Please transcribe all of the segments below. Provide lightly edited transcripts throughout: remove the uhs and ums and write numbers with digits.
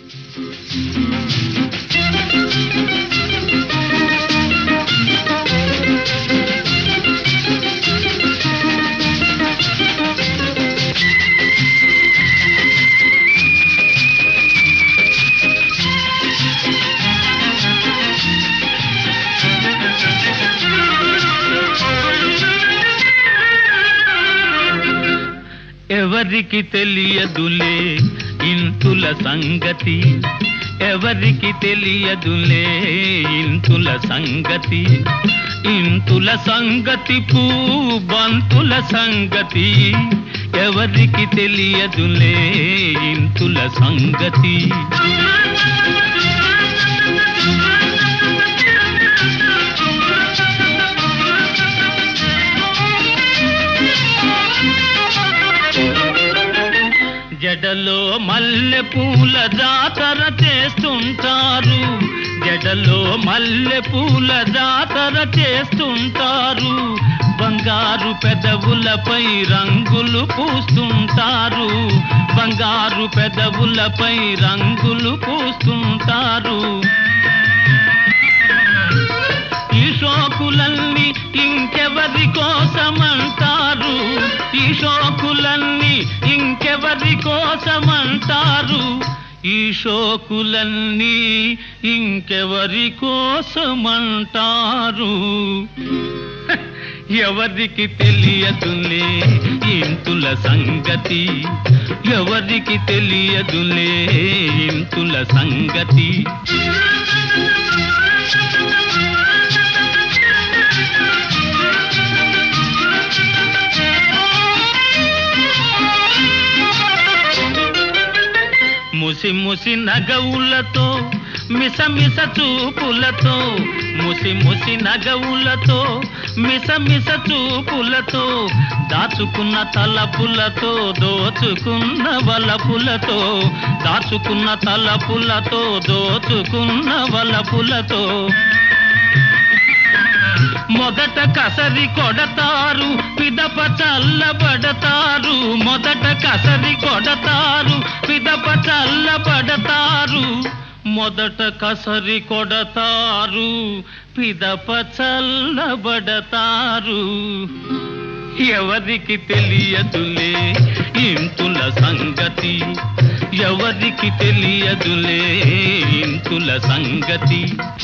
ఎవరికి తెలియదులే ఇంతుల సంగతి, ఎవరికి తెలియదులే ఇంతుల సంగతి, ఇంతుల సంగతి బంతుల సంగతి, ఎవరికి తెలియదులే ఇంతుల సంగతి. జడలో మల్లె పూల జాతర చేస్తుంటారు, జడలో మల్లె పూల జాతర చేస్తుంటారు, బంగారు పెదవులపై రంగులు పూస్తుంటారు, బంగారు పెదవులపై రంగులు పూస్తుంటారు. ఈ షోకులన్నీ ఇంకెవరి కోసమంటారు, ఈ షోకులన్నీ ఇంకెవరి కోసమంటారు, ఈ షోకులన్నీ ఇంకెవరి కోసమంటారు. ఎవరికి తెలియదులే ఇంతుల సంగతి, ఎవరికి తెలియదులే ఇంతుల సంగతి. ముసి ముసి నగవులతో మిసమిస చూపులతో, ముసి ముసి నగవులతో మిసమిస చూపులతో, దాచుకున్న తలపులతో దోచుకున్న వలపులతో, దాచుకున్న తలపులతో దోచుకున్న వలపులతో. మొదట కసరి కొడతారు పిదప చల్లబడతారు, మొదట కసరి కొడతారు పిదప చల్లబడతారు, మొదట కసరి కొడతారు పిదప చల్లబడతారు. ఎవరికి తెలియదులే ఇంతుల సంగతి, ఎవరికి తెలియదులే ఇంతుల సంగతి.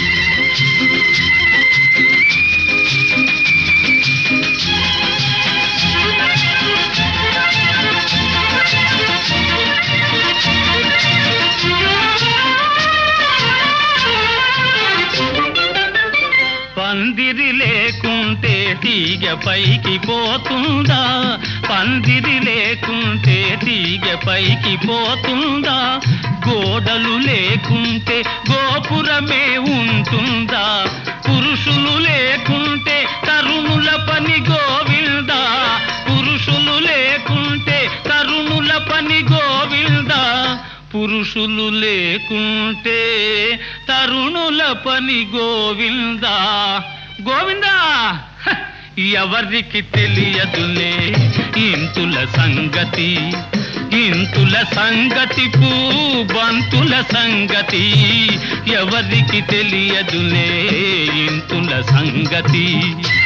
పందిరి లేకుంటే తీగ పైకి పోతుందా, పందిరి లేకుంటే తీగ పైకి పోతుందా, గోడలు లేకుంటే గోపురమే ఉంటుందా, పురుషులు లేకుంటే తరుణుల పని గోవిందా, పురుషులు లేకుంటే తరుణుల పని గోవిందా, పురుషులు లేకుంటే తరుణుల పని గోవిందా గోవిందా. ఎవరికి తెలియదులే ఇంతుల సంగతి, ఇంతుల సంగతి బంతుల సంగతి, ఎవరికి తెలియదులే ఇంతుల సంగతి.